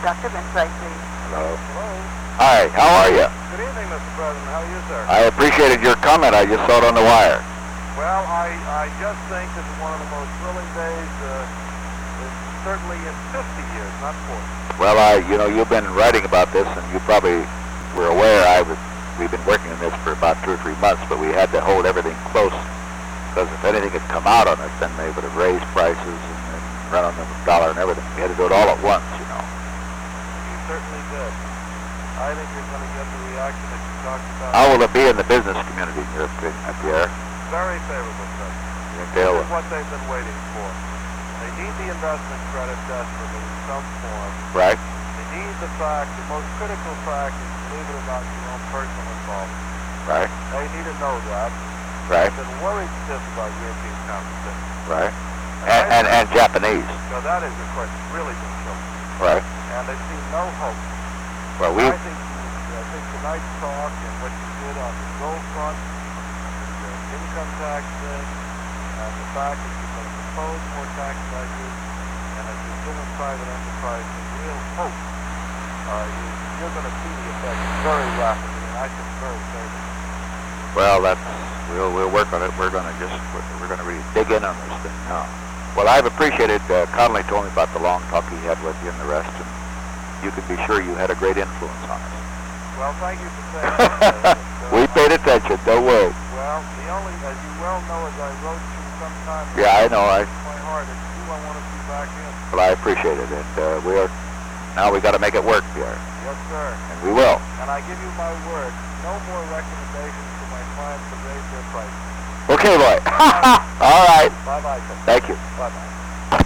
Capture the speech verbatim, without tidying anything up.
Doctor Benfrey, please. Hello. Hello. Hi, how are you? Good evening, Mister President. How are you, sir? I appreciated your comment. I just saw it on the wire. Well, I, I just think this is one of the most thrilling days, uh, in, certainly in fifty years, not forty. Well, I, you know, you've been writing about this, and you probably were aware I was, we've been working on this for about two or three months, but we had to hold everything close, because if anything had come out on us, then they would have raised prices and, and run on the dollar and everything. We had to do it all at once, you know. You certainly did. I think you're going to get the reaction that you talked about. How will it be in the business community, in your opinion, Pierre? Very favorable, sir. You think they'll, This is what they've been waiting for. They need the investment credit desperately in some form. right? They need the fact, the most critical fact is, believe it or not, your own personal involvement. Right, They need to know that. right, They've been worried stiff about European competition. right. And, and, and Japanese, So that is, of course, really been killed. right? And they see no hope. Well, we, I think, you, I think tonight's talk and what you did on the gold front, the income tax thing, and the fact that you're going to propose more tax measures, and that you're giving private enterprise the real hope, uh, you, you're going to see the effect very rapidly, and I think very favorably. well, that's, we'll, we'll work on it. We're going to just, we're, we're going to really dig in on this thing now. Well, I've appreciated, uh, Connolly told me about the long talk he had with you and the rest, and you can be sure you had a great influence on us. Well, thank you for saying that. uh, We paid attention, don't worry. Well, the only, as you well know, as I wrote to you sometime ago, Yeah, I know, I, my heart is you I want to be back in. well, I appreciate it, and, uh, we are, now we got to make it work, Pierre, Yes, sir. and we will. And I give you my word, no more recommendations to my clients to raise their prices. Okay, boy. All right. Bye-bye, sir. Thank you. Bye-bye.